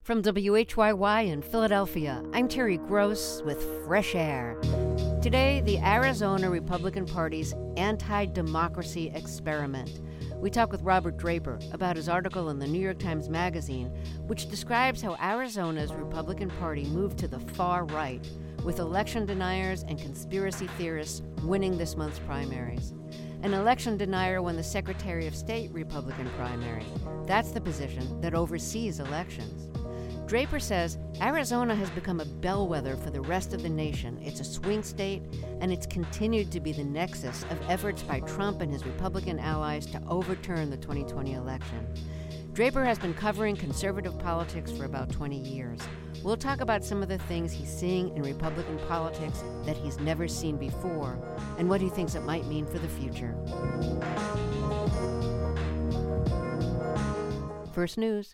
From WHYY in Philadelphia, I'm Terry Gross with Fresh Air. Today, the Arizona Republican Party's anti-democracy experiment. We talk with Robert Draper about his article in the New York Times Magazine, which describes how Arizona's Republican Party moved to the far right, with election deniers and conspiracy theorists winning this month's primaries. An election denier won the Secretary of State Republican primary. That's the position that oversees elections. Draper says Arizona has become a bellwether for the rest of the nation. It's a swing state, and it's continued to be the nexus of efforts by Trump and his Republican allies to overturn the 2020 election. Draper has been covering conservative politics for about 20 years. We'll talk about some of the things he's seeing in Republican politics that he's never seen before, and what he thinks it might mean for the future. First News.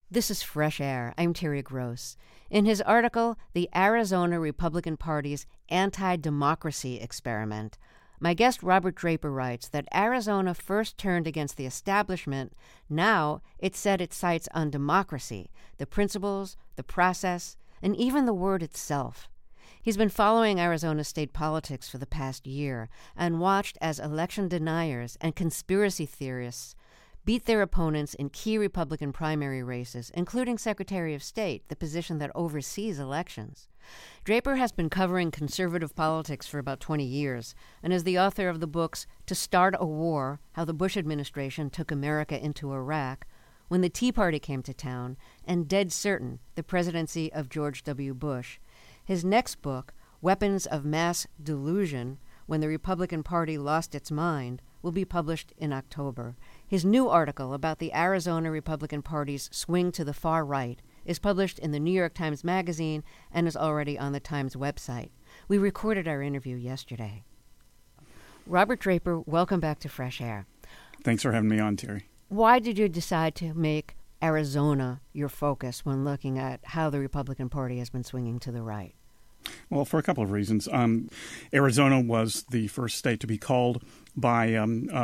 This is Fresh Air. I'm Terry Gross. In his article, The Arizona Republican Party's Anti-Democracy Experiment, my guest Robert Draper writes that Arizona first turned against the establishment. Now it set its sights on democracy, the principles, the process, and even the word itself. He's been following Arizona state politics for the past year and watched as election deniers and conspiracy theorists beat their opponents in key Republican primary races, including Secretary of State, the position that oversees elections. Draper has been covering conservative politics for about 20 years and is the author of the books To Start a War, How the Bush Administration Took America into Iraq, When the Tea Party Came to Town, and Dead Certain, The Presidency of George W. Bush. His next book, Weapons of Mass Delusion, When the Republican Party Lost Its Mind, will be published in October. His new article about the Arizona Republican Party's swing to the far right is published in the New York Times Magazine and is already on the Times website. We recorded our interview yesterday. Robert Draper, welcome back to Fresh Air. Thanks for having me on, Terry. Why did you decide to make Arizona your focus when looking at how the Republican Party has been swinging to the right? Well, for a couple of reasons. Arizona was the first state to be called by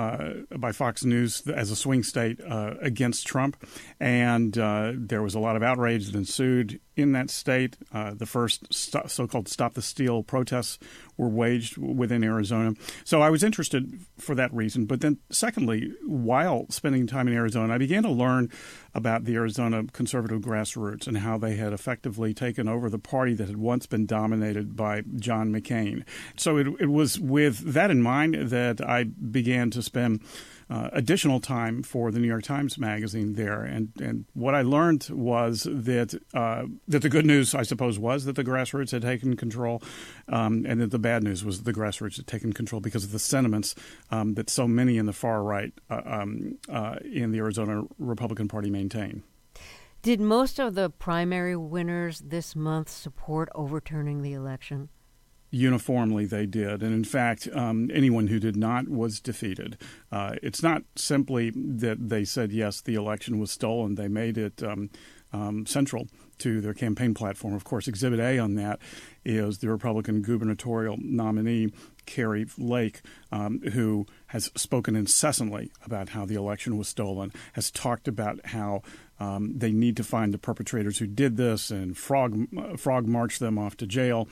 Fox News as a swing state against Trump, and there was a lot of outrage that ensued in that state. The first so-called Stop the Steal protests were waged within Arizona. So I was interested for that reason. But then secondly, while spending time in Arizona, I began to learn about the Arizona conservative grassroots and how they had effectively taken over the party that had once been dominated by John McCain. So it was with that in mind that I began to spend additional time for the New York Times Magazine there. And what I learned was that the good news, I suppose, was that the grassroots had taken control, and that the bad news was that the grassroots had taken control because of the sentiments that so many in the far right in the Arizona Republican Party maintain. Did most of the primary winners this month support overturning the election? Uniformly, they did. And in fact, anyone who did not was defeated. It's not simply that they said, yes, the election was stolen. They made it central to their campaign platform. Of course, Exhibit A on that is the Republican gubernatorial nominee, Kari Lake, who has spoken incessantly about how the election was stolen, has talked about how they need to find the perpetrators who did this and frog march them off to jail.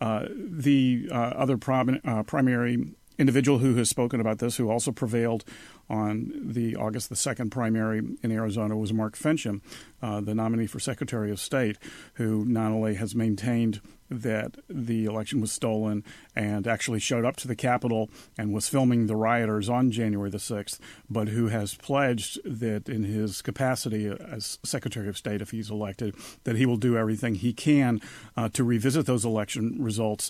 The other primary individual who has spoken about this, who also prevailed on the August the 2nd primary in Arizona, was Mark Finchem, the nominee for Secretary of State, who not only has maintained that the election was stolen and actually showed up to the Capitol and was filming the rioters on January the 6th, but who has pledged that in his capacity as Secretary of State, if he's elected, that he will do everything he can to revisit those election results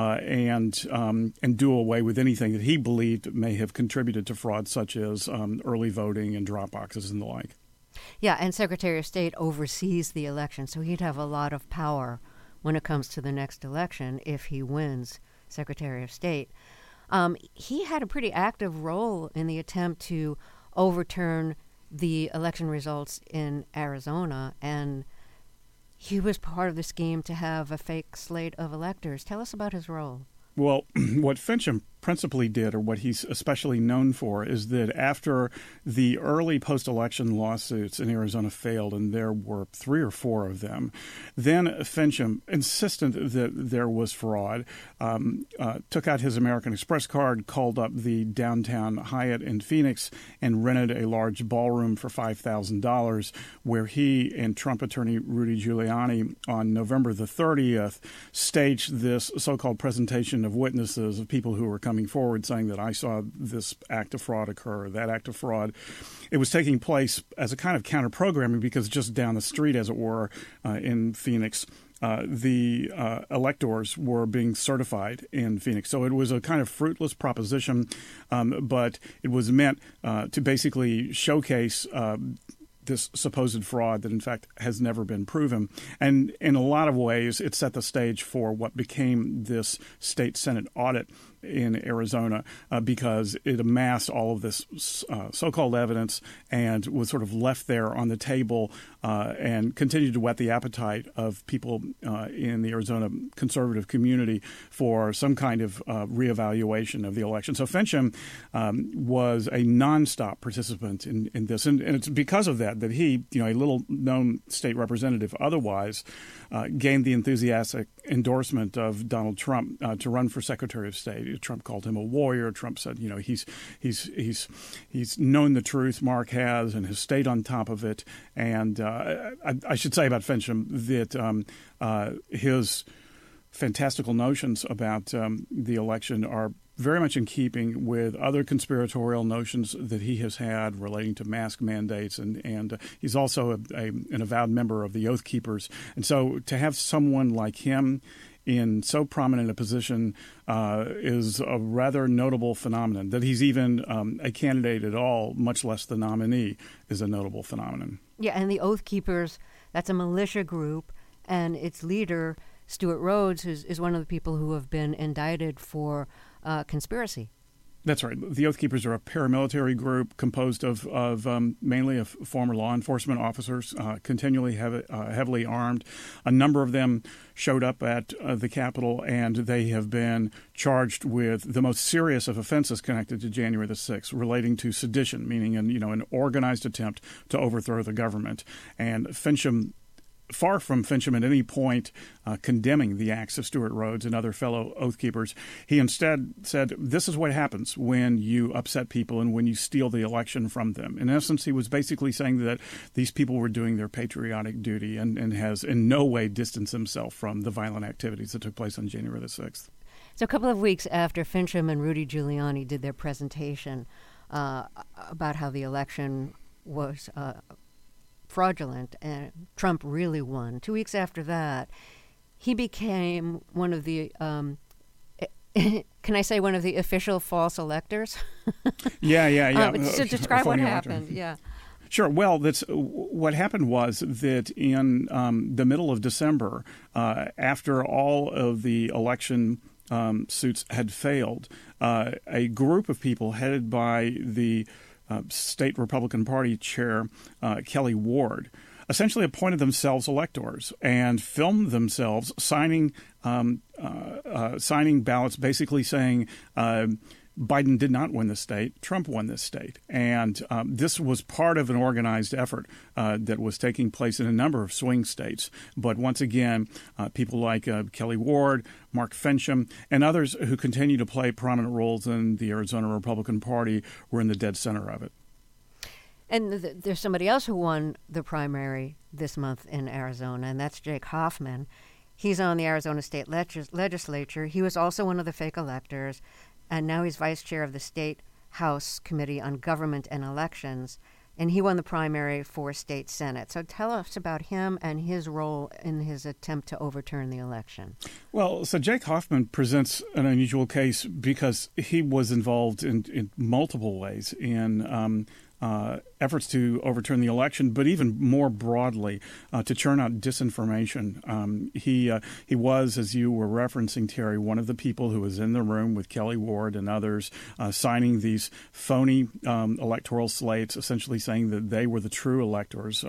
and do away with anything that he believed may have contributed to fraud, such as early voting and drop boxes and the like. Yeah, and Secretary of State oversees the election, so he'd have a lot of power when it comes to the next election if he wins Secretary of State. He had a pretty active role in the attempt to overturn the election results in Arizona, and he was part of the scheme to have a fake slate of electors. Tell us about his role. Well, what Finchem principally did, or what he's especially known for, is that after the early post-election lawsuits in Arizona failed, and there were 3 or 4 of them, then Finchem, insistent that there was fraud, took out his American Express card, called up the downtown Hyatt in Phoenix, and rented a large ballroom for $5,000, where he and Trump attorney Rudy Giuliani on November the 30th staged this so-called presentation of witnesses, of people who were coming forward saying that I saw this act of fraud occur, that act of fraud. It was taking place as a kind of counter-programming because just down the street, as it were, in Phoenix, the electors were being certified in Phoenix. So it was a kind of fruitless proposition, but it was meant to basically showcase this supposed fraud that, in fact, has never been proven. And in a lot of ways, it set the stage for what became this state Senate audit in Arizona because it amassed all of this so-called evidence and was sort of left there on the table and continued to whet the appetite of people in the Arizona conservative community for some kind of reevaluation of the election. So Fincham was a nonstop participant in this, and it's because of that he, a little-known state representative otherwise, gained the enthusiastic endorsement of Donald Trump to run for Secretary of State. Trump called him a warrior. Trump said, he's known the truth, Mark has, and has stayed on top of it. And I should say about Fincham that his fantastical notions about the election are very much in keeping with other conspiratorial notions that he has had relating to mask mandates, and he's also an avowed member of the Oath Keepers. And so to have someone like him in so prominent a position is a rather notable phenomenon. That he's even a candidate at all, much less the nominee, is a notable phenomenon. Yeah, and the Oath Keepers, that's a militia group, and its leader, Stuart Rhodes, is one of the people who have been indicted for conspiracy. That's right. The Oath Keepers are a paramilitary group composed of mainly of former law enforcement officers, continually heavily armed. A number of them showed up at the Capitol, and they have been charged with the most serious of offenses connected to January the 6th, relating to sedition, meaning an organized attempt to overthrow the government. And Fincham, far from Fincham at any point condemning the acts of Stuart Rhodes and other fellow Oath Keepers, he instead said, this is what happens when you upset people and when you steal the election from them. In essence, he was basically saying that these people were doing their patriotic duty and has in no way distanced himself from the violent activities that took place on January the 6th. So a couple of weeks after Fincham and Rudy Giuliani did their presentation about how the election was fraudulent and Trump really won, 2 weeks after that, he became one of the can I say one of the official false electors? Yeah. To describe what happened, yeah. Sure. Well, what happened was that in the middle of December, after all of the election suits had failed, a group of people headed by the state Republican Party chair, Kelly Ward, essentially appointed themselves electors and filmed themselves signing ballots, basically saying Biden did not win the state, Trump won this state. And this was part of an organized effort that was taking place in a number of swing states. But once again, people like Kelly Ward, Mark Fincham, and others who continue to play prominent roles in the Arizona Republican Party were in the dead center of it. And there's somebody else who won the primary this month in Arizona, and that's Jake Hoffman. He's on the Arizona State Legislature. He was also one of the fake electors, and now he's vice chair of the State House Committee on Government and Elections, and he won the primary for state Senate. So tell us about him and his role in his attempt to overturn the election. Well, so Jake Hoffman presents an unusual case because he was involved in multiple ways in efforts to overturn the election, but even more broadly, to churn out disinformation. He was, as you were referencing, Terry, one of the people who was in the room with Kelly Ward and others signing these phony electoral slates, essentially saying that they were the true electors,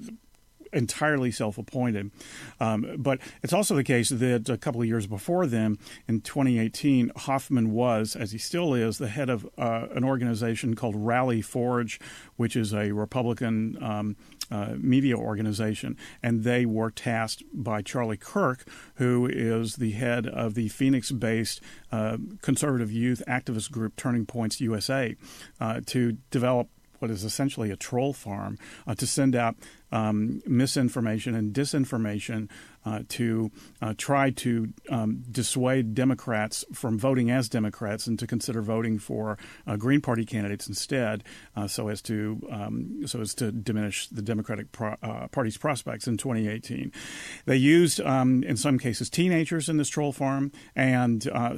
entirely self-appointed. But it's also the case that a couple of years before then, in 2018, Hoffman was, as he still is, the head of an organization called Rally Forge, which is a Republican media organization. And they were tasked by Charlie Kirk, who is the head of the Phoenix-based conservative youth activist group Turning Points USA, to develop what is essentially a troll farm, to send out misinformation and disinformation to try to dissuade Democrats from voting as Democrats and to consider voting for Green Party candidates instead, so as to diminish the Democratic Party's prospects in 2018. They used, in some cases, teenagers in this troll farm, and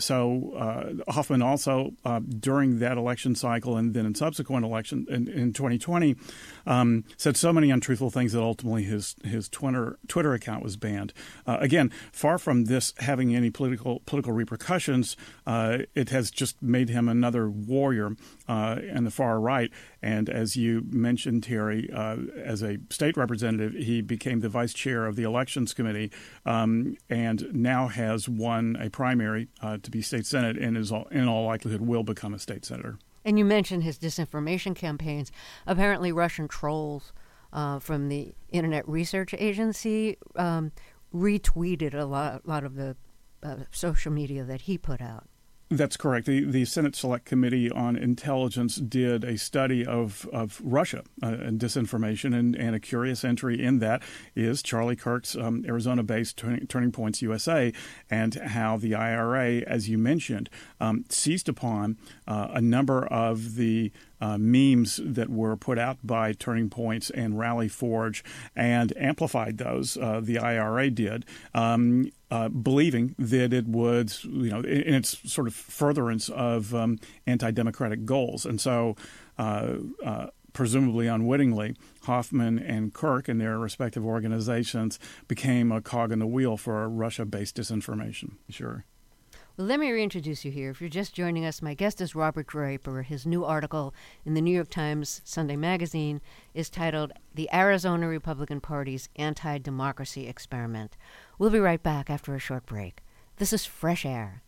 so Hoffman also, during that election cycle and then in subsequent election in 2020, said so many untruthful things warnings that ultimately his Twitter account was banned. Again, far from this having any political repercussions, it has just made him another warrior in the far right. And as you mentioned, Terry, as a state representative, he became the vice chair of the Elections Committee, and now has won a primary to be state senate, and is in all likelihood will become a state senator. And you mentioned his disinformation campaigns. Apparently, Russian trolls from the Internet Research Agency retweeted a lot of the social media that he put out. That's correct. The Senate Select Committee on Intelligence did a study of Russia and disinformation, and a curious entry in that is Charlie Kirk's Arizona-based Turning Points USA, and how the IRA, as you mentioned, seized upon a number of the memes that were put out by Turning Points and Rally Forge and amplified those. The IRA did. Believing that it would, in its sort of furtherance of anti-democratic goals. And so, presumably unwittingly, Hoffman and Kirk and their respective organizations became a cog in the wheel for Russia-based disinformation. Sure. Well, let me reintroduce you here. If you're just joining us, my guest is Robert Draper. His new article in the New York Times Sunday Magazine is titled "The Arizona Republican Party's Anti-Democracy Experiment." We'll be right back after a short break. This is Fresh Air.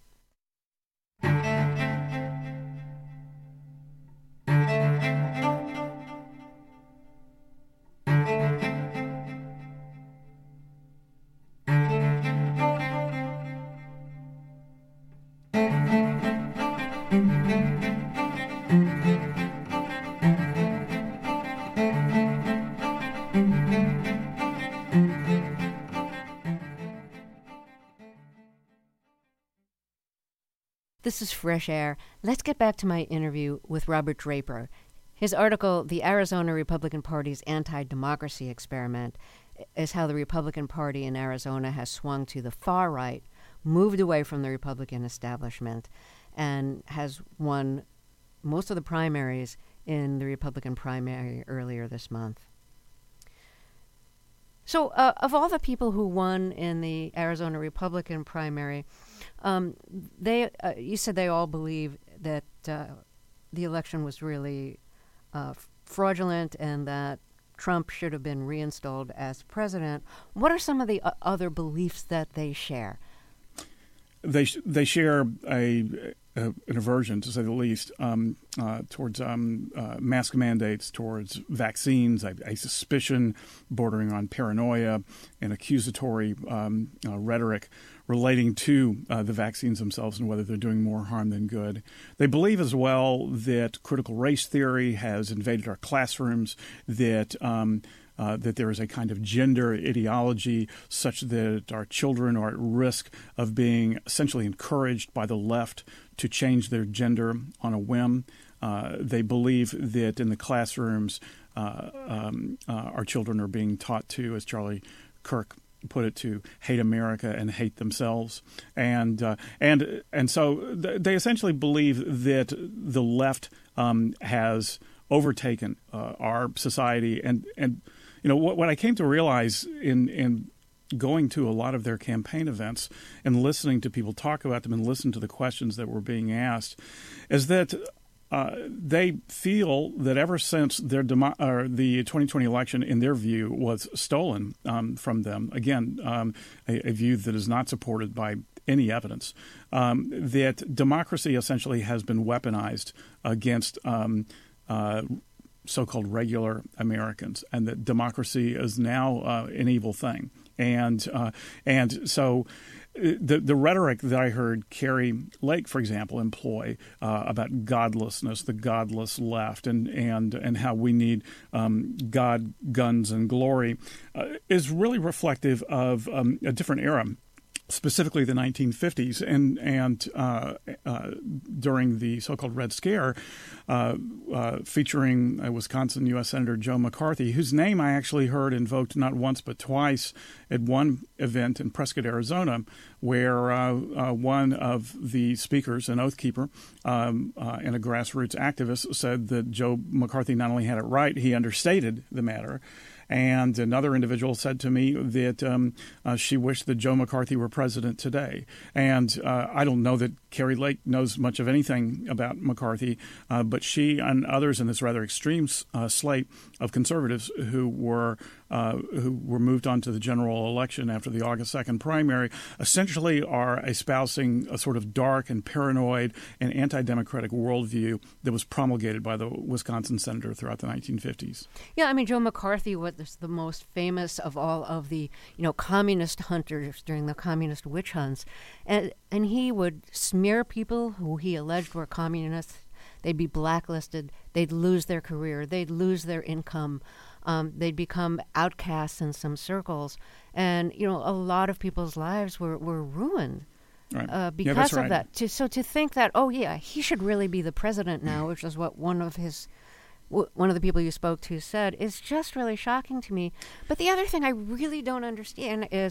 This is Fresh Air. Let's get back to my interview with Robert Draper. His article, "The Arizona Republican Party's Anti-Democracy Experiment," is how the Republican Party in Arizona has swung to the far right, moved away from the Republican establishment, and has won most of the primaries in the Republican primary earlier this month. So of all the people who won in the Arizona Republican primary, you said they all believe that the election was really fraudulent and that Trump should have been reinstalled as president. What are some of the other beliefs that they share? They share an aversion, to say the least, towards mask mandates, towards vaccines, a suspicion bordering on paranoia, and accusatory rhetoric relating to the vaccines themselves and whether they're doing more harm than good. They believe as well that critical race theory has invaded our classrooms, that there is a kind of gender ideology such that our children are at risk of being essentially encouraged by the left to change their gender on a whim. They believe that in the classrooms, our children are being taught to, as Charlie Kirk put it, to hate America and hate themselves, and so they essentially believe that the left has overtaken our society, and what I came to realize in going to a lot of their campaign events and listening to people talk about them and listen to the questions that were being asked is that they feel that ever since the 2020 election, in their view, was stolen from them. Again, a view that is not supported by any evidence, that democracy essentially has been weaponized against so-called regular Americans, and that democracy is now an evil thing. And so the rhetoric that I heard Carrie Lake, for example, employ about godlessness, the godless left, and how we need God, guns, and glory is really reflective of a different era. Specifically the 1950s, and during the so-called Red Scare, featuring Wisconsin U.S. Senator Joe McCarthy, whose name I actually heard invoked not once but twice at one event in Prescott, Arizona, where one of the speakers, an oath keeper and a grassroots activist, said that Joe McCarthy not only had it right, he understated the matter. And another individual said to me that she wished that Joe McCarthy were president today. And I don't know that Kari Lake knows much of anything about McCarthy, but she and others in this rather extreme slate of conservatives who were moved on to the general election after the August 2nd primary essentially are espousing a sort of dark and paranoid and anti-democratic worldview that was promulgated by the Wisconsin senator throughout the 1950s. Yeah, I mean, Joe McCarthy was the most famous of all of the, communist hunters during the communist witch hunts. And he would smear people who he alleged were communists. They'd be blacklisted. They'd lose their career. They'd lose their income. They'd become outcasts in some circles. And, a lot of people's lives were ruined. Right. Because of that. So to think that, he should really be the president now, which is what one of the people you spoke to said, is just really shocking to me. But the other thing I really don't understand is,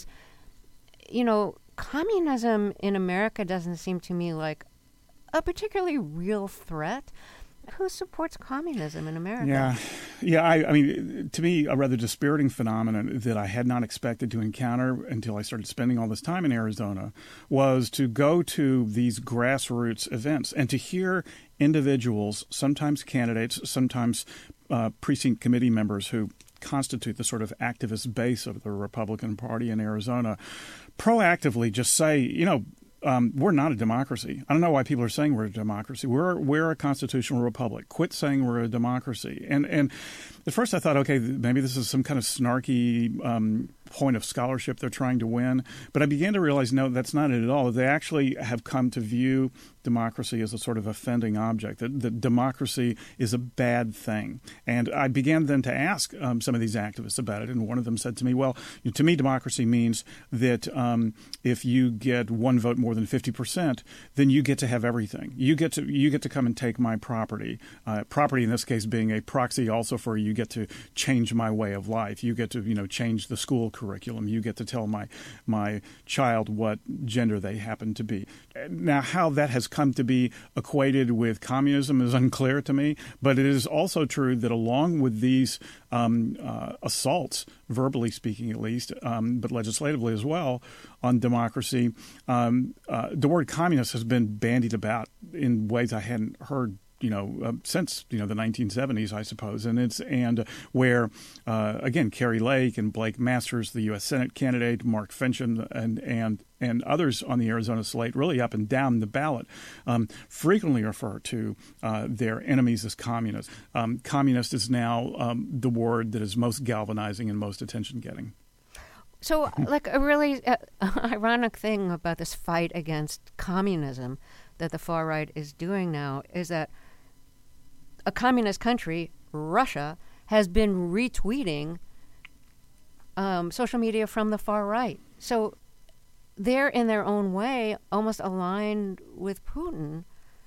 communism in America doesn't seem to me like a particularly real threat. Who supports communism in America? Yeah. I mean, to me, a rather dispiriting phenomenon that I had not expected to encounter until I started spending all this time in Arizona was to go to these grassroots events and to hear individuals, sometimes candidates, sometimes precinct committee members who constitute the sort of activist base of the Republican Party in Arizona, proactively just say, we're not a democracy. I don't know why people are saying we're a democracy. We're a constitutional republic. Quit saying we're a democracy. And at first I thought, okay, maybe this is some kind of snarky point of scholarship they're trying to win. But I began to realize, no, that's not it at all. They actually have come to view democracy as a sort of offending object, that democracy is a bad thing. And I began then to ask some of these activists about it, and one of them said to me, well, to me, democracy means that if you get one vote more than 50%, then you get to have everything. You get to come and take my property. Property in this case being a proxy also for you get to change my way of life. You get to change the school curriculum. You get to tell my child what gender they happen to be. Now, how that has come to be equated with communism is unclear to me, but it is also true that along with these assaults, verbally speaking at least, but legislatively as well, on democracy, the word communist has been bandied about in ways I hadn't heard since the 1970s, I suppose, and where again Kari Lake and Blake Masters, the U.S. Senate candidate, Mark Finchem, and others on the Arizona slate, really up and down the ballot, frequently refer to their enemies as communists. Communist is now the word that is most galvanizing and most attention-getting. So, like a really ironic thing about this fight against communism that the far right is doing now is that a communist country, Russia, has been retweeting social media from the far right. So they're, in their own way, almost aligned with Putin.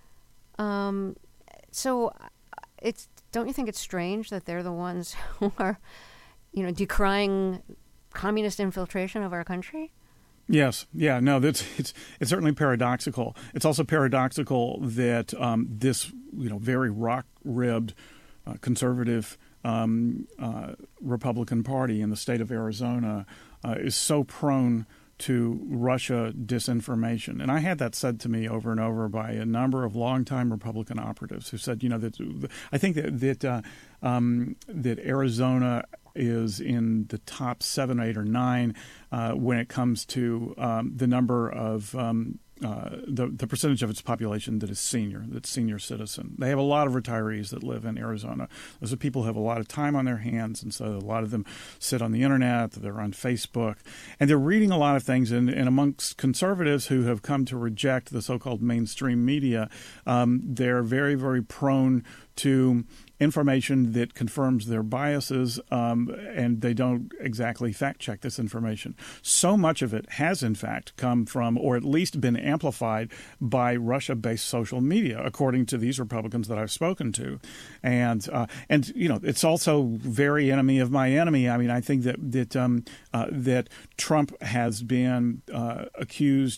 So don't you think it's strange that they're the ones who are, decrying communist infiltration of our country? Yes. Yeah. No, it's certainly paradoxical. It's also paradoxical that this very rock-ribbed conservative Republican Party in the state of Arizona is so prone to Russia disinformation. And I had that said to me over and over by a number of longtime Republican operatives who said, that I think that Arizona is in the top 7, 8, or 9 when it comes to the number of the percentage of its population that's senior citizen. They have a lot of retirees that live in Arizona. Those are people who have a lot of time on their hands, and so a lot of them sit on the internet, they're on Facebook, and they're reading a lot of things. And amongst conservatives who have come to reject the so-called mainstream media, they're very, very prone to information that confirms their biases, and they don't exactly fact-check this information. So much of it has, in fact, come from, or at least been amplified by Russia-based social media, according to these Republicans that I've spoken to. And it's also very enemy of my enemy. I mean, I think that Trump has been accused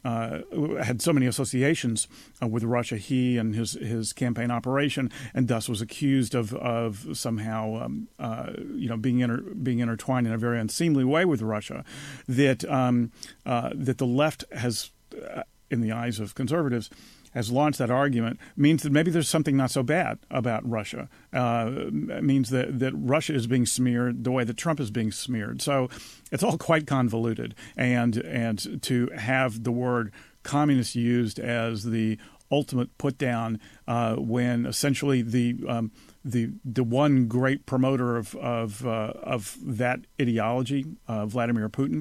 had so many associations with Russia, he and his campaign operation, and thus was accused of somehow being intertwined in a very unseemly way with Russia, that the left has, in the eyes of conservatives, has launched that argument, means that maybe there's something not so bad about Russia. It means that Russia is being smeared the way that Trump is being smeared. So it's all quite convoluted. And to have the word communist used as the ultimate put down when essentially the one great promoter of that ideology, Vladimir Putin,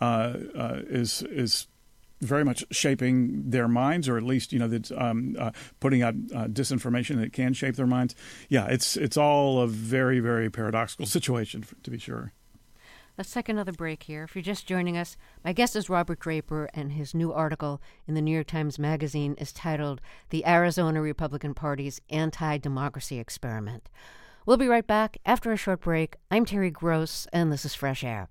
is very much shaping their minds, or at least that's putting out disinformation that can shape their minds. Yeah, it's all a very, very paradoxical situation, to be sure. Let's take another break here. If you're just joining us, my guest is Robert Draper, and his new article in the New York Times Magazine is titled "The Arizona Republican Party's Anti-Democracy Experiment." We'll be right back after a short break. I'm Terry Gross, and this is Fresh Air.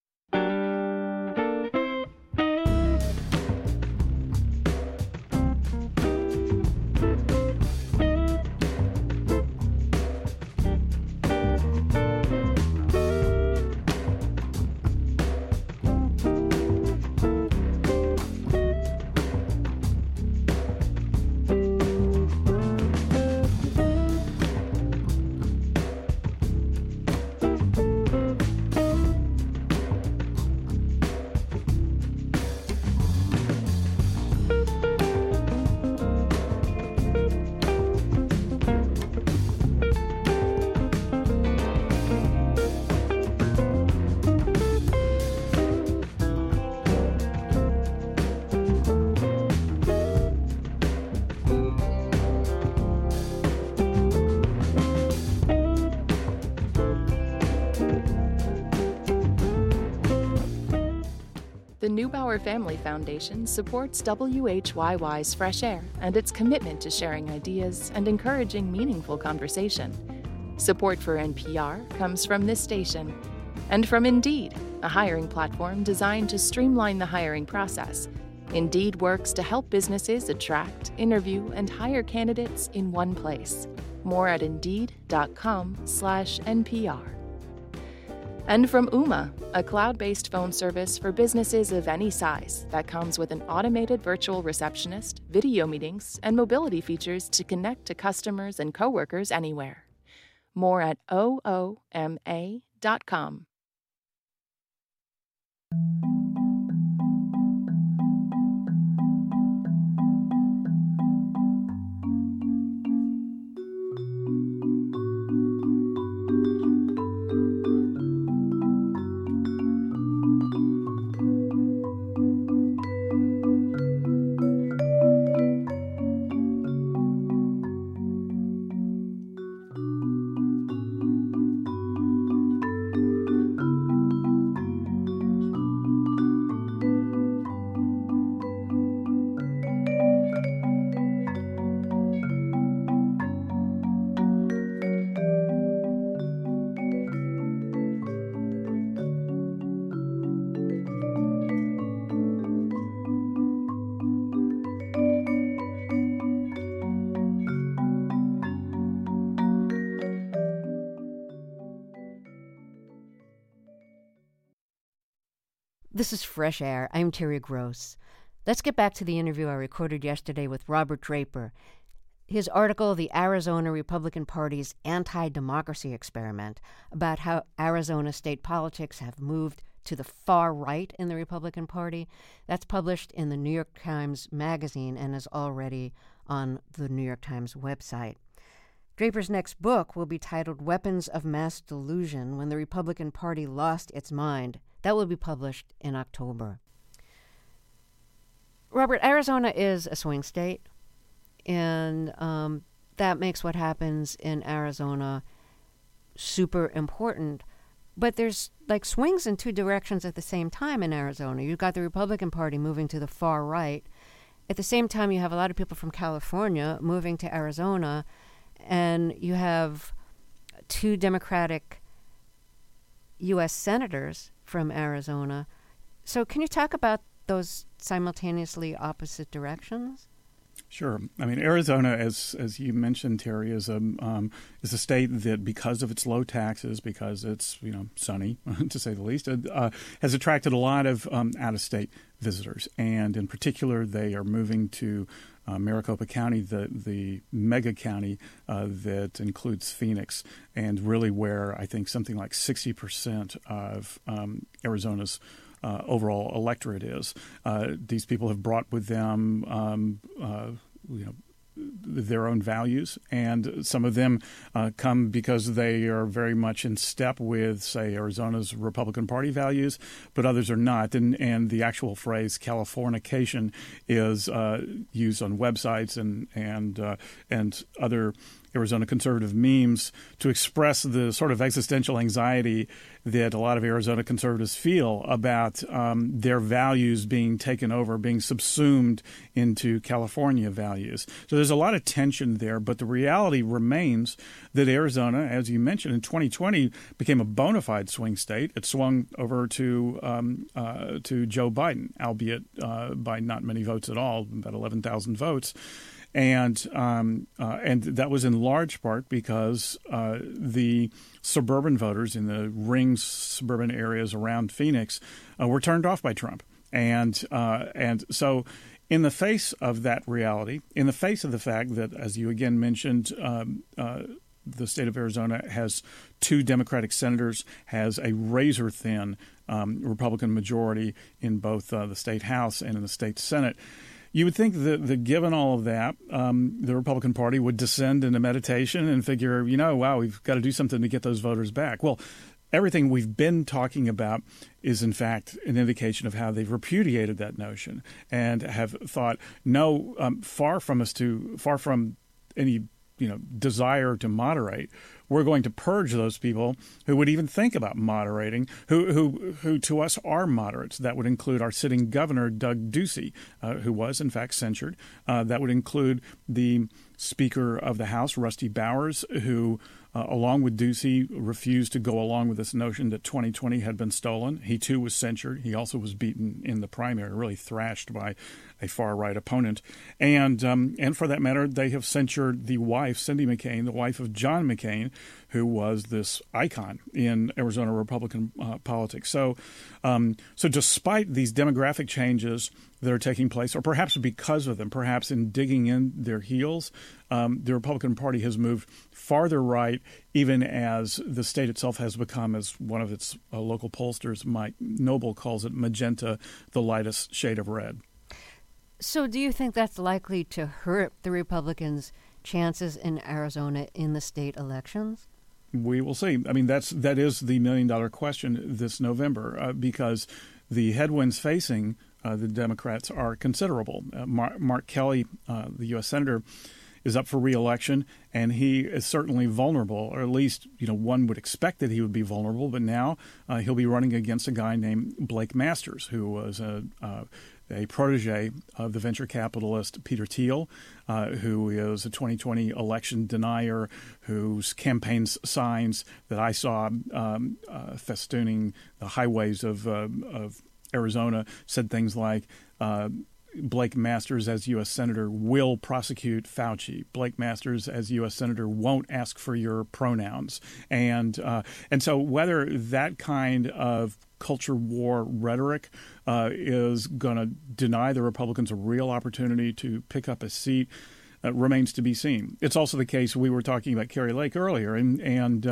The Neubauer Family Foundation supports WHYY's Fresh Air and its commitment to sharing ideas and encouraging meaningful conversation. Support for NPR comes from this station and from Indeed, a hiring platform designed to streamline the hiring process. Indeed works to help businesses attract, interview, and hire candidates in one place. More at Indeed.com/NPR. And from Ooma, a cloud-based phone service for businesses of any size that comes with an automated virtual receptionist, video meetings, and mobility features to connect to customers and coworkers anywhere. More at OOMA.com. This is Fresh Air. I'm Terry Gross. Let's get back to the interview I recorded yesterday with Robert Draper. His article, The Arizona Republican Party's Anti-Democracy Experiment, about how Arizona state politics have moved to the far right in the Republican Party, that's published in the New York Times Magazine and is already on the New York Times website. Draper's next book will be titled Weapons of Mass Delusion: When the Republican Party Lost Its Mind. That will be published in October. Robert, Arizona is a swing state, and that makes what happens in Arizona super important. But there's like swings in two directions at the same time in Arizona. You've got the Republican Party moving to the far right. At the same time, you have a lot of people from California moving to Arizona, and you have two Democratic U.S. senators from Arizona. So can you talk about those simultaneously opposite directions? Sure. I mean, Arizona, as you mentioned, Terry, is a state that, because of its low taxes, because it's sunny to say the least, has attracted a lot of out-of-state visitors, and in particular, they are moving to Maricopa County, the mega county that includes Phoenix, and really where I think something like 60% of Arizona's overall electorate is. These people have brought with them, their own values, and some of them come because they are very much in step with, say, Arizona's Republican Party values, but others are not. And the actual phrase "Californication" is used on websites and other Arizona conservative memes to express the sort of existential anxiety that a lot of Arizona conservatives feel about their values being taken over, being subsumed into California values. So there's a lot of tension there, but the reality remains that Arizona, as you mentioned, in 2020 became a bona fide swing state. It swung over to Joe Biden, albeit by not many votes at all, about 11,000 votes. And that was in large part because the suburban voters in the ring suburban areas around Phoenix were turned off by Trump. And so in the face of that reality, in the face of the fact that, as you again mentioned, the state of Arizona has 2 Democratic senators, has a razor-thin Republican majority in both the state House and in the state Senate, you would think that given all of that, the Republican Party would descend into meditation and figure, wow, we've got to do something to get those voters back. Well, everything we've been talking about is, in fact, an indication of how they've repudiated that notion and have thought, no, far from any desire to moderate, we're going to purge those people who would even think about moderating, who to us are moderates. That would include our sitting governor, Doug Ducey, who was, in fact, censured. That would include the Speaker of the House, Rusty Bowers, who, along with Ducey, refused to go along with this notion that 2020 had been stolen. He, too, was censured. He also was beaten in the primary, really thrashed by a far-right opponent. And for that matter, they have censured the wife, Cindy McCain, the wife of John McCain, who was this icon in Arizona Republican politics. So despite these demographic changes that are taking place, or perhaps because of them, perhaps in digging in their heels, the Republican Party has moved farther right, even as the state itself has become, as one of its local pollsters, Mike Noble, calls it, magenta, the lightest shade of red. So do you think that's likely to hurt the Republicans' chances in Arizona in the state elections? We will see. I mean, that is the million-dollar question this November, because the headwinds facing the Democrats are considerable. Mark Kelly, the U.S. Senator, is up for re-election, and he is certainly vulnerable, or at least one would expect that he would be vulnerable. But now he'll be running against a guy named Blake Masters, who was a protege of the venture capitalist Peter Thiel, who is a 2020 election denier, whose campaign signs that I saw festooning the highways of Arizona said things like, Blake Masters as U.S. Senator will prosecute Fauci. Blake Masters as U.S. Senator won't ask for your pronouns. And so whether that kind of culture war rhetoric is going to deny the Republicans a real opportunity to pick up a seat remains to be seen. It's also the case, we were talking about Kari Lake earlier, and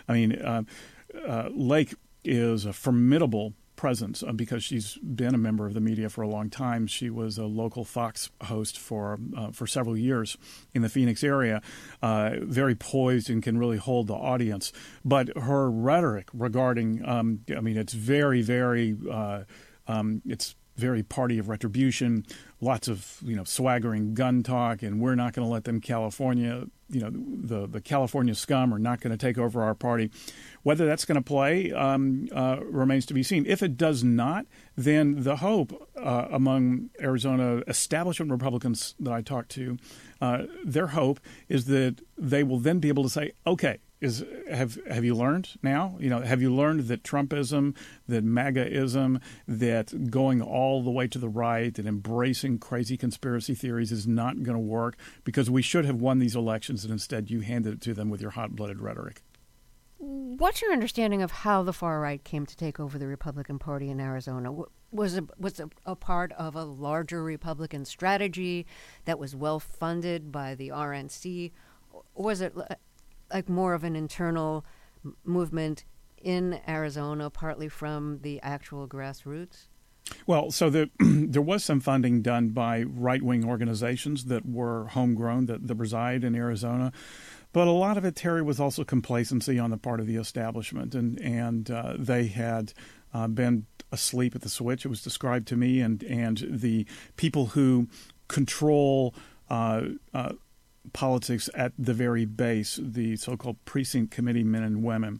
Lake is a formidable presence because she's been a member of the media for a long time. She was a local Fox host for several years in the Phoenix area, very poised and can really hold the audience. But her rhetoric regarding, it's very, very, it's very party of retribution, lots of swaggering gun talk, and we're not going to let them California, the California scum are not going to take over our party. Whether that's going to play remains to be seen. If it does not, then the hope among Arizona establishment Republicans that I talked to, their hope is that they will then be able to say, okay, have you learned now? Have you learned that Trumpism, that MAGAism, that going all the way to the right and embracing crazy conspiracy theories is not going to work because we should have won these elections and instead you handed it to them with your hot-blooded rhetoric? What's your understanding of how the far right came to take over the Republican Party in Arizona? Was it a part of a larger Republican strategy that was well funded by the RNC? Or was it like more of an internal movement in Arizona, partly from the actual grassroots? Well, so there was some funding done by right-wing organizations that were homegrown, that reside in Arizona. But a lot of it, Terry, was also complacency on the part of the establishment, and they had been asleep at the switch. It was described to me, and the people who control politics at the very base, the so-called precinct committee men and women,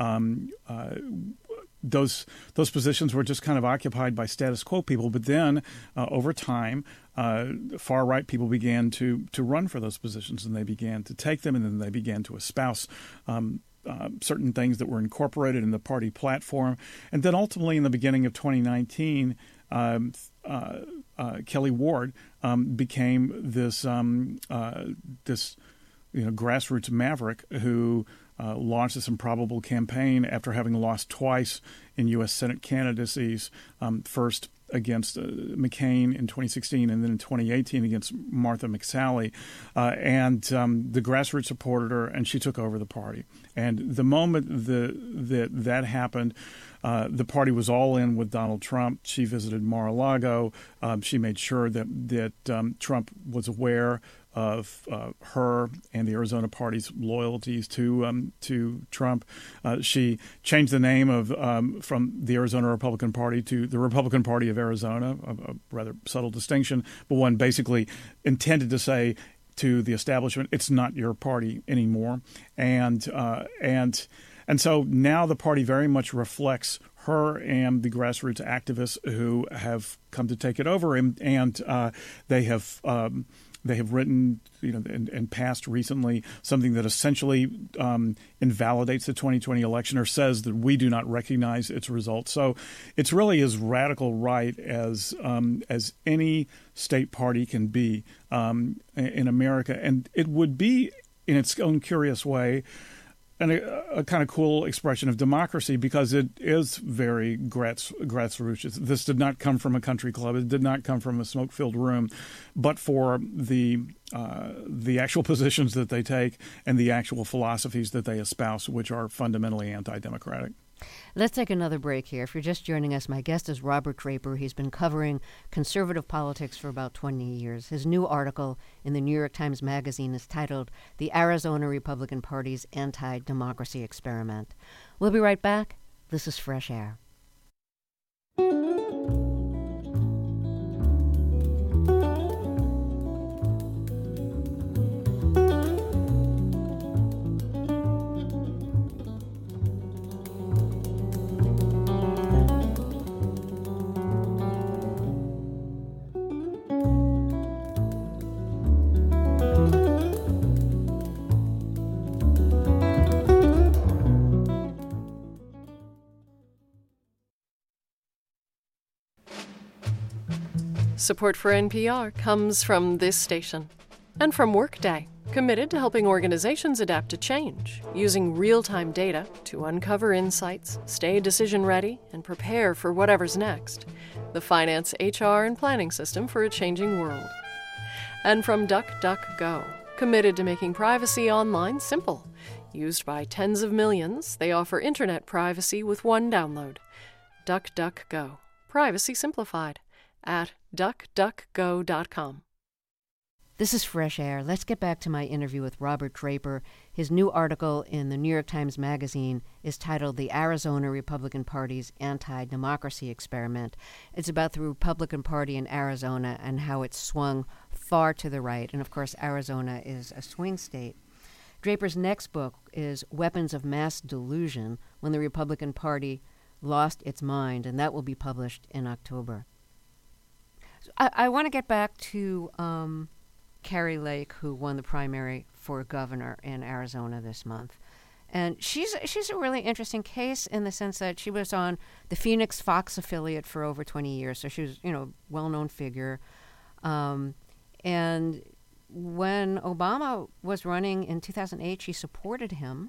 those positions were just kind of occupied by status quo people. But then over time, far right people began to run for those positions, and they began to take them, and then they began to espouse certain things that were incorporated in the party platform. And then ultimately in the beginning of 2019, Kelly Ward became this grassroots maverick who launched this improbable campaign after having lost twice in U.S. Senate candidacies, first against McCain in 2016 and then in 2018 against Martha McSally. And the grassroots supported her, and she took over the party. And the moment that happened, the party was all in with Donald Trump. She visited Mar-a-Lago. She made sure that Trump was aware of her and the Arizona party's loyalties to Trump. She changed the name of from the Arizona Republican Party to the Republican Party of Arizona, a rather subtle distinction, but one basically intended to say to the establishment, it's not your party anymore. And so now the party very much reflects her and the grassroots activists who have come to take it over, and they have written, and passed recently something that essentially invalidates the 2020 election or says that we do not recognize its results. So it's really as radical right as any state party can be in America, and it would be in its own curious way and a kind of cool expression of democracy because it is very grassroots. This did not come from a country club. It did not come from a smoke-filled room, but for the actual positions that they take and the actual philosophies that they espouse, which are fundamentally anti-democratic. Let's take another break here. If you're just joining us, my guest is Robert Draper. He's been covering conservative politics for about 20 years. His new article in the New York Times Magazine is titled The Arizona Republican Party's Anti-Democracy Experiment. We'll be right back. This is Fresh Air. Support for NPR comes from this station and from Workday, committed to helping organizations adapt to change, using real-time data to uncover insights, stay decision-ready, and prepare for whatever's next. The finance, HR, and planning system for a changing world. And from DuckDuckGo, committed to making privacy online simple. Used by tens of millions, they offer internet privacy with one download. DuckDuckGo. Privacy simplified. At duckduckgo.com. This is Fresh Air. Let's get back to my interview with Robert Draper. His new article in the New York Times Magazine is titled The Arizona Republican Party's Anti-Democracy Experiment. It's about the Republican Party in Arizona and how it's swung far to the right. And, of course, Arizona is a swing state. Draper's next book is Weapons of Mass Delusion, When the Republican Party Lost Its Mind, and that will be published in October. I want to get back to Kari Lake, who won the primary for governor in Arizona this month. And she's a really interesting case in the sense that she was on the Phoenix Fox affiliate for over 20 years, so she was, a well-known figure. And when Obama was running in 2008, she supported him.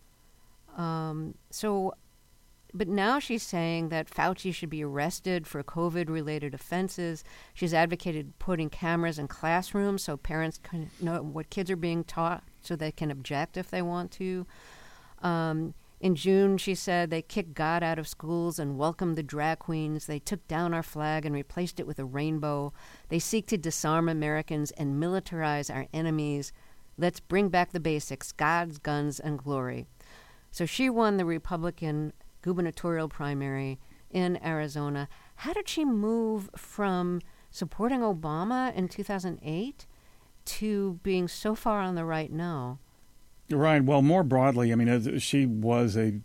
But now she's saying that Fauci should be arrested for COVID-related offenses. She's advocated putting cameras in classrooms so parents can know what kids are being taught so they can object if they want to. In June, she said they kicked God out of schools and welcomed the drag queens. They took down our flag and replaced it with a rainbow. They seek to disarm Americans and militarize our enemies. Let's bring back the basics, God's guns and glory. So she won the Republican gubernatorial primary in Arizona. How did she move from supporting Obama in 2008 to being so far on the right now? Right. Well, more broadly, I mean, she was a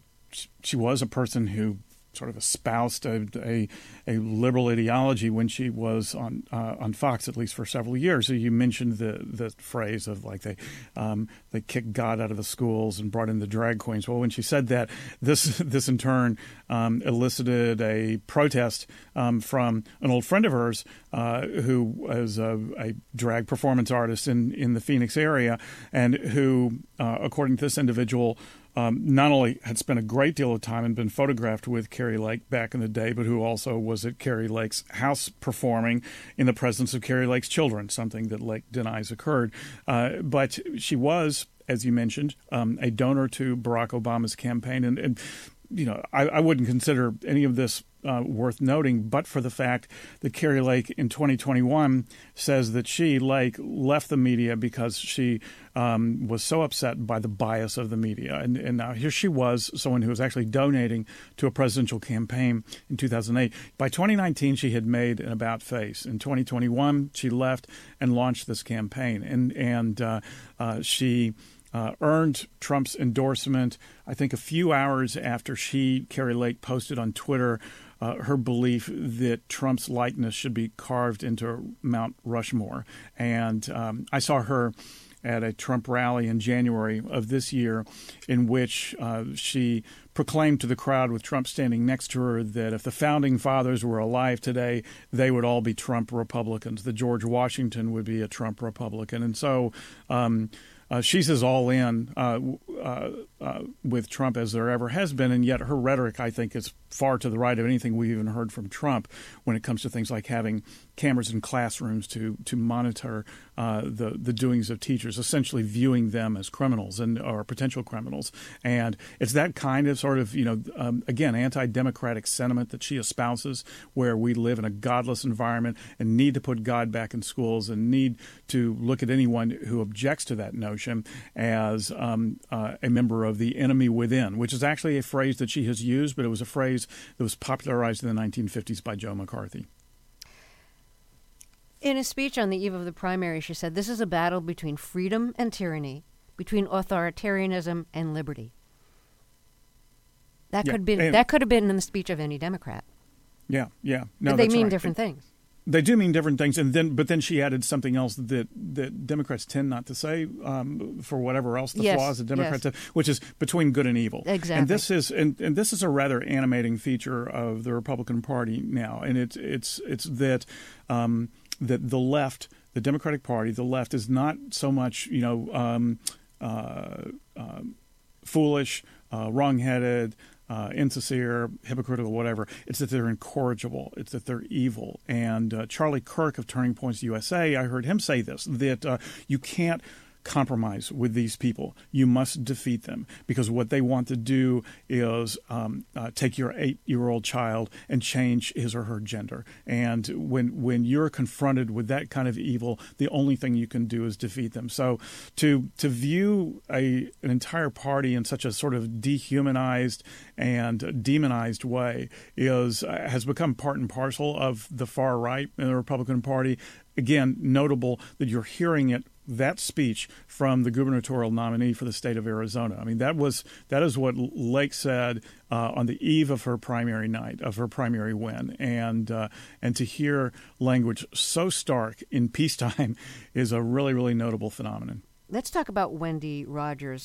person who sort of espoused a liberal ideology when she was on Fox, at least for several years. So you mentioned the phrase of like they kicked God out of the schools and brought in the drag queens. Well, when she said that, this in turn elicited a protest from an old friend of hers who was a drag performance artist in the Phoenix area, and who, according to this individual, not only had spent a great deal of time and been photographed with Kari Lake back in the day, but who also was at Kari Lake's house performing in the presence of Kari Lake's children, something that Lake denies occurred. But she was, as you mentioned, a donor to Barack Obama's campaign. And I wouldn't consider any of this worth noting, but for the fact that Kari Lake in 2021 says that she, Lake, left the media because she was so upset by the bias of the media. And now here she was, someone who was actually donating to a presidential campaign in 2008. By 2019, she had made an about face. In 2021, she left and launched this campaign. And she earned Trump's endorsement, I think, a few hours after Kari Lake, posted on Twitter her belief that Trump's likeness should be carved into Mount Rushmore. And I saw her at a Trump rally in January of this year, in which she proclaimed to the crowd, with Trump standing next to her, that if the founding fathers were alive today, they would all be Trump Republicans. That George Washington would be a Trump Republican. And so she's as all in with Trump as there ever has been, and yet her rhetoric, I think, is far to the right of anything we've even heard from Trump when it comes to things like having cameras in classrooms to monitor the doings of teachers, essentially viewing them as criminals or potential criminals. And it's that kind of sort of, again, anti-democratic sentiment that she espouses, where we live in a godless environment and need to put God back in schools and need to look at anyone who objects to that notion as a member of the enemy within, which is actually a phrase that she has used, but it was a phrase that was popularized in the 1950s by Joe McCarthy. In a speech on the eve of the primary, she said, "This is a battle between freedom and tyranny, between authoritarianism and liberty." That could have been in the speech of any Democrat. Yeah. No, but they mean different things. They do mean different things, but then she added something else that Democrats tend not to say for whatever else the flaws of Democrats have, which is between good and evil. Exactly. And this is a rather animating feature of the Republican Party now, and it's that that the left, the Democratic Party, the left is not so much foolish, wrong-headed, insincere, hypocritical, whatever. It's that they're incorrigible. It's that they're evil. And Charlie Kirk of Turning Points USA, I heard him say this, that you can't compromise with these people. You must defeat them, because what they want to do is take your 8-year-old child and change his or her gender. And when you're confronted with that kind of evil, the only thing you can do is defeat them. So to view an entire party in such a sort of dehumanized and demonized way has become part and parcel of the far right in the Republican Party. Again, notable that you're hearing that speech from the gubernatorial nominee for the state of Arizona. I mean, that is what Lake said on the eve of her primary night, of her primary win, and to hear language so stark in peacetime is a really, really notable phenomenon. Let's talk about Wendy Rogers,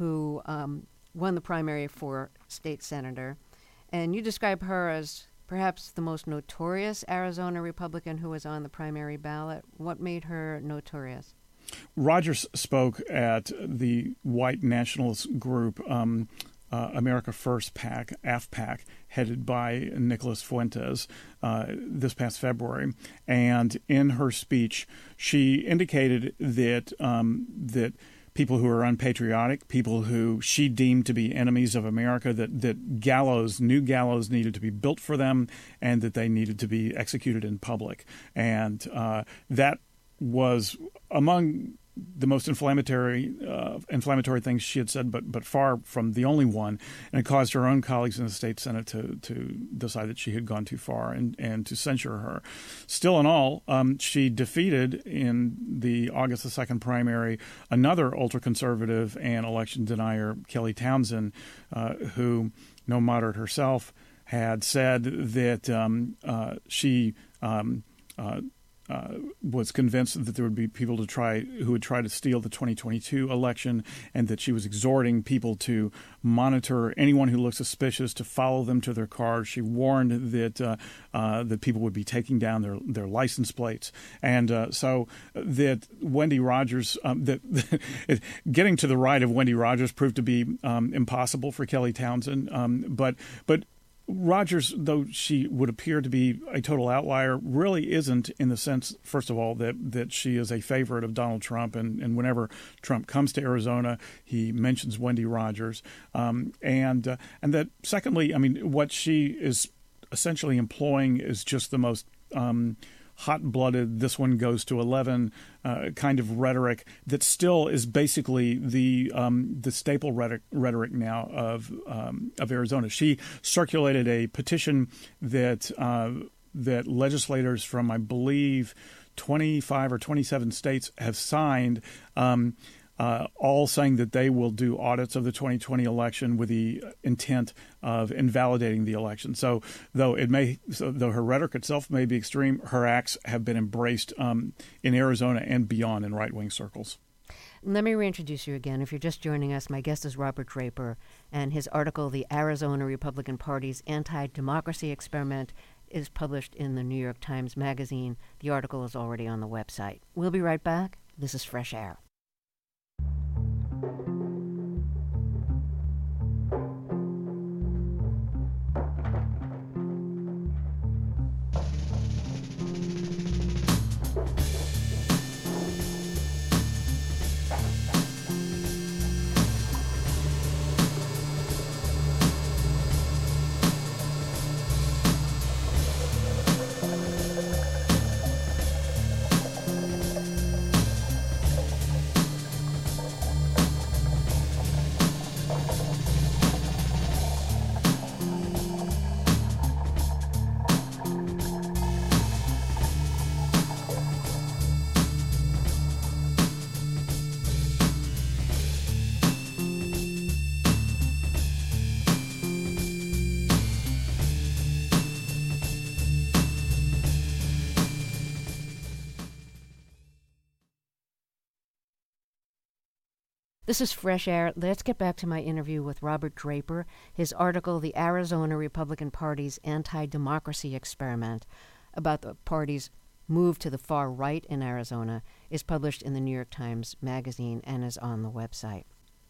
who won the primary for state senator. And you describe her as perhaps the most notorious Arizona Republican who was on the primary ballot. What made her notorious? Rogers spoke at the white nationalist group America First PAC, AFPAC, headed by Nicholas Fuentes this past February. And in her speech, she indicated that that people who are unpatriotic, people who she deemed to be enemies of America, that new gallows needed to be built for them, and that they needed to be executed in public. And that was among the most inflammatory things she had said, but far from the only one. And it caused her own colleagues in the state Senate to decide that she had gone too far and to censure her. Still in all, she defeated in the August 2nd primary another ultra-conservative and election denier, Kelly Townsend, who, no moderate herself, had said that she was convinced that there would be people who would try to steal the 2022 election, and that she was exhorting people to monitor anyone who looked suspicious, to follow them to their cars. She warned that people would be taking down their license plates, and so that Wendy Rogers, getting to the right of Wendy Rogers proved to be impossible for Kelly Townsend, but Rogers, though she would appear to be a total outlier, really isn't, in the sense, first of all, that she is a favorite of Donald Trump, and whenever Trump comes to Arizona, he mentions Wendy Rogers, and that secondly, I mean, what she is essentially employing is just the most hot-blooded, this one goes to 11 kind of rhetoric that still is basically the staple rhetoric now of Arizona. She circulated a petition that legislators from, I believe, 25 or 27 states have signed, all saying that they will do audits of the 2020 election with the intent of invalidating the election. So though her rhetoric itself may be extreme, her acts have been embraced in Arizona and beyond in right-wing circles. Let me reintroduce you again. If you're just joining us, my guest is Robert Draper, and his article, The Arizona Republican Party's Anti-Democracy Experiment, is published in the New York Times Magazine. The article is already on the website. We'll be right back. This is Fresh Air. This is Fresh Air. Let's get back to my interview with Robert Draper. His article, The Arizona Republican Party's Anti-Democracy Experiment, about the party's move to the far right in Arizona, is published in the New York Times Magazine and is on the website.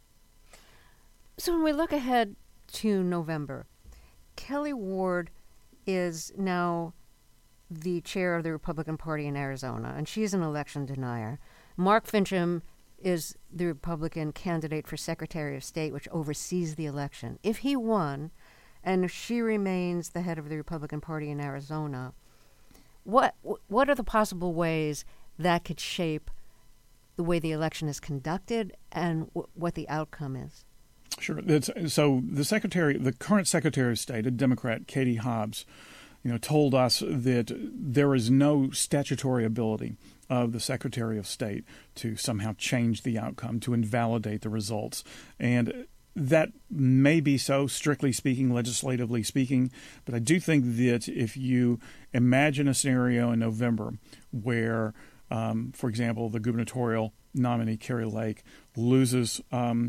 So when we look ahead to November, Kelli Ward is now the chair of the Republican Party in Arizona, and she's an election denier. Mark Finchem is the Republican candidate for Secretary of State, which oversees the election. If he won, and if she remains the head of the Republican Party in Arizona, what are the possible ways that could shape the way the election is conducted and what the outcome is? Sure. So the current Secretary of State, a Democrat, Katie Hobbs, told us that there is no statutory ability of the Secretary of State to somehow change the outcome, to invalidate the results. And that may be so, strictly speaking, legislatively speaking, but I do think that if you imagine a scenario in November where, for example, the gubernatorial nominee, Kari Lake, loses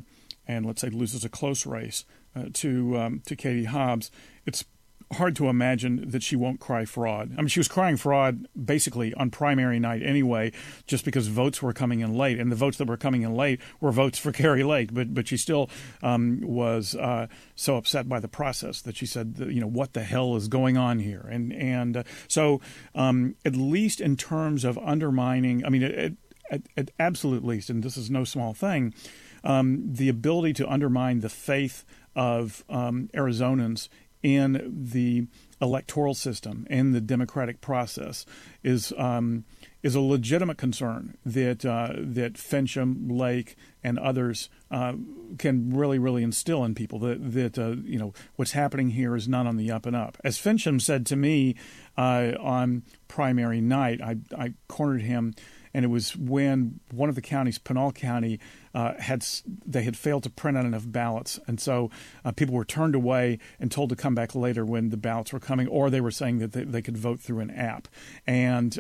and let's say loses a close race to Katie Hobbs, it's hard to imagine that she won't cry fraud. I mean, she was crying fraud basically on primary night anyway, just because votes were coming in late, and the votes that were coming in late were votes for Kari Lake. But she still was so upset by the process that she said, what the hell is going on here? And so at least in terms of undermining, I mean, at absolute least, and this is no small thing, the ability to undermine the faith of Arizonans in the electoral system and the democratic process is a legitimate concern that Fincham, Lake, and others can really instill in people that what's happening here is not on the up and up. As Fincham said to me on primary night, I cornered him. And it was when one of the counties, Pinal County, had failed to print out enough ballots, and so people were turned away and told to come back later when the ballots were coming, or they were saying that they could vote through an app. And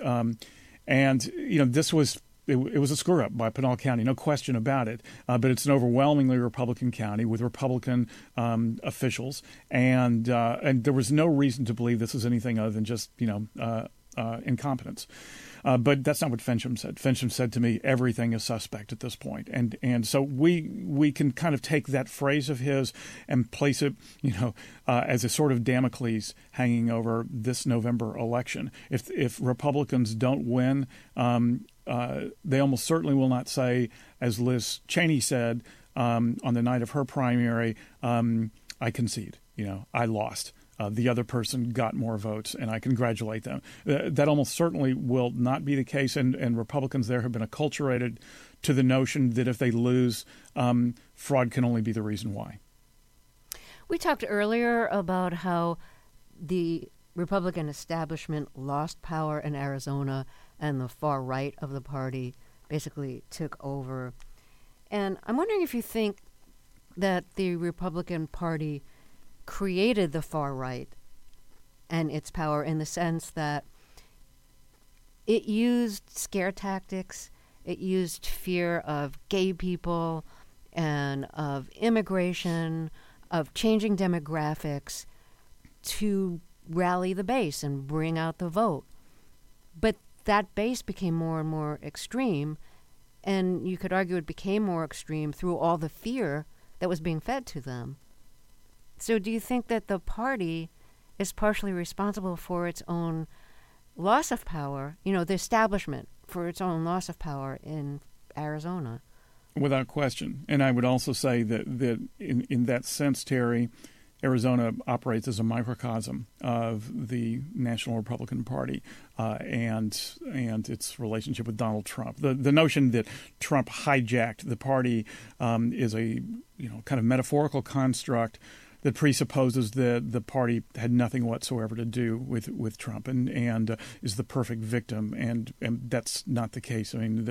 this was. It was a screw up by Pinal County, no question about it. But it's an overwhelmingly Republican county with Republican officials, and there was no reason to believe this was anything other than just incompetence. But that's not what Fincham said. Fincham said to me, everything is suspect at this point. And so we can kind of take that phrase of his and place it, as a sort of Damocles hanging over this November election. If Republicans don't win, they almost certainly will not say, as Liz Cheney said on the night of her primary, I concede, I lost. The other person got more votes, and I congratulate them. That almost certainly will not be the case, and Republicans there have been acculturated to the notion that if they lose, fraud can only be the reason why. We talked earlier about how the Republican establishment lost power in Arizona and the far right of the party basically took over. And I'm wondering if you think that the Republican Party created the far right and its power in the sense that it used scare tactics, it used fear of gay people and of immigration, of changing demographics to rally the base and bring out the vote. But that base became more and more extreme, and you could argue it became more extreme through all the fear that was being fed to them. So do you think that the party is partially responsible for its own loss of power, the establishment for its own loss of power in Arizona? Without question. And I would also say that in that sense, Terry, Arizona operates as a microcosm of the National Republican Party and its relationship with Donald Trump. The notion that Trump hijacked the party is a kind of metaphorical construct that presupposes that the party had nothing whatsoever to do with Trump and is the perfect victim, and that's not the case. I mean,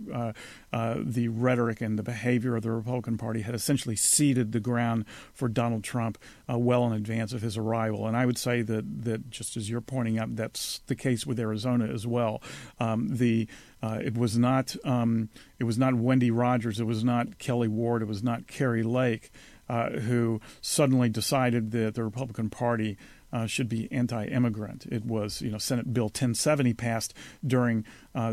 the rhetoric and the behavior of the Republican Party had essentially seeded the ground for Donald Trump well in advance of his arrival, and I would say that just as you're pointing out, that's the case with Arizona as well. It was not Wendy Rogers, it was not Kelly Ward, it was not Kari Lake who suddenly decided that the Republican Party should be anti-immigrant. It was, Senate Bill 1070 passed during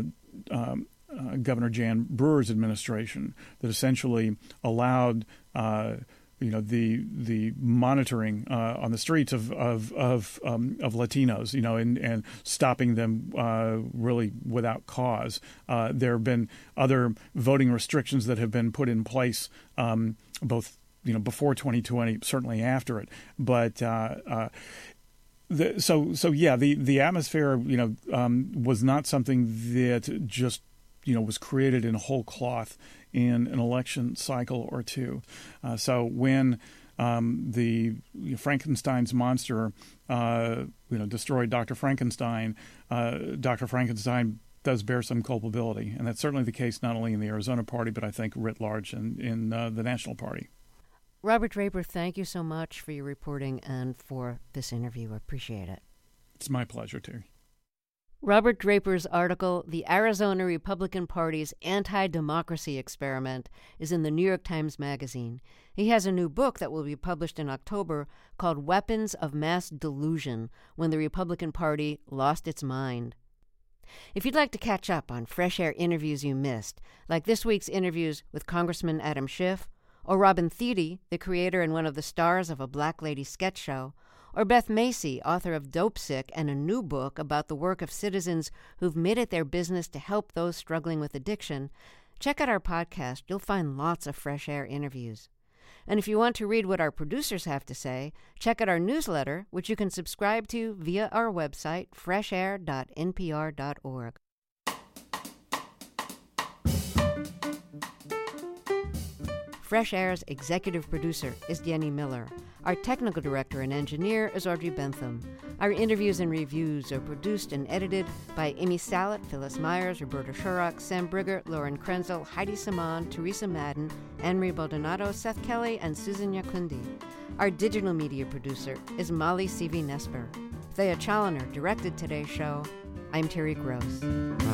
Governor Jan Brewer's administration that essentially allowed the monitoring on the streets of Latinos, and stopping them really without cause. There have been other voting restrictions that have been put in place, both before 2020, certainly after it. But the atmosphere, was not something that just, was created in whole cloth in an election cycle or two. So when the Frankenstein's monster, destroyed Dr. Frankenstein, Dr. Frankenstein does bear some culpability. And that's certainly the case not only in the Arizona Party, but I think writ large in the National Party. Robert Draper, thank you so much for your reporting and for this interview. I appreciate it. It's my pleasure, Terry. Robert Draper's article, The Arizona Republican Party's Anti-Democracy Experiment, is in the New York Times Magazine. He has a new book that will be published in October called Weapons of Mass Delusion, When the Republican Party Lost Its Mind. If you'd like to catch up on Fresh Air interviews you missed, like this week's interviews with Congressman Adam Schiff, or Robin Thede, the creator and one of the stars of a Black Lady sketch show, or Beth Macy, author of Dope Sick and a new book about the work of citizens who've made it their business to help those struggling with addiction, check out our podcast. You'll find lots of Fresh Air interviews. And if you want to read what our producers have to say, check out our newsletter, which you can subscribe to via our website, freshair.npr.org. Fresh Air's executive producer is Jenny Miller. Our technical director and engineer is Audrey Bentham. Our interviews and reviews are produced and edited by Amy Salet, Phyllis Myers, Roberta Shurrock, Sam Brigger, Lauren Krenzel, Heidi Saman, Teresa Madden, Anne-Marie Baldonado, Seth Kelly, and Susan Yakundi. Our digital media producer is Molly Seavey-Nesper. Thea Challoner directed today's show. I'm Terry Gross.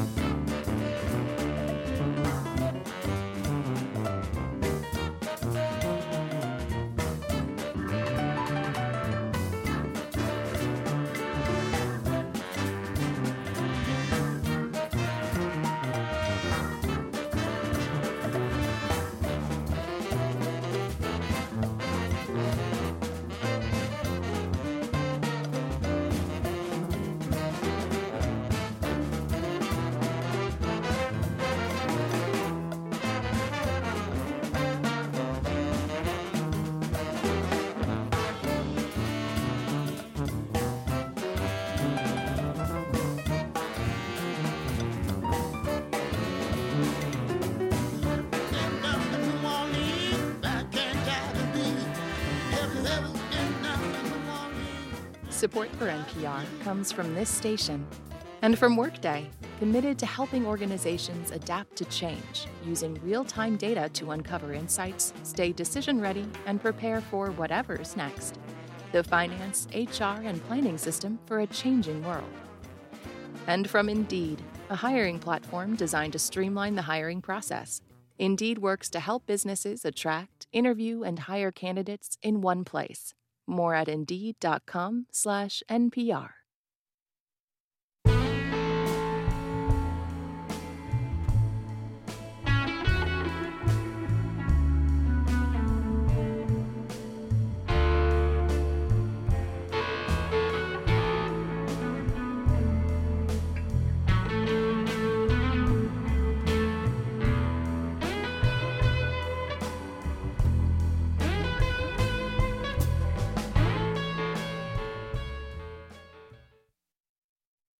Support for NPR comes from this station and from Workday, committed to helping organizations adapt to change using real-time data to uncover insights, stay decision-ready, and prepare for whatever's next. The finance, HR, and planning system for a changing world. And from Indeed, a hiring platform designed to streamline the hiring process. Indeed works to help businesses attract, interview, and hire candidates in one place. More at Indeed.com/NPR.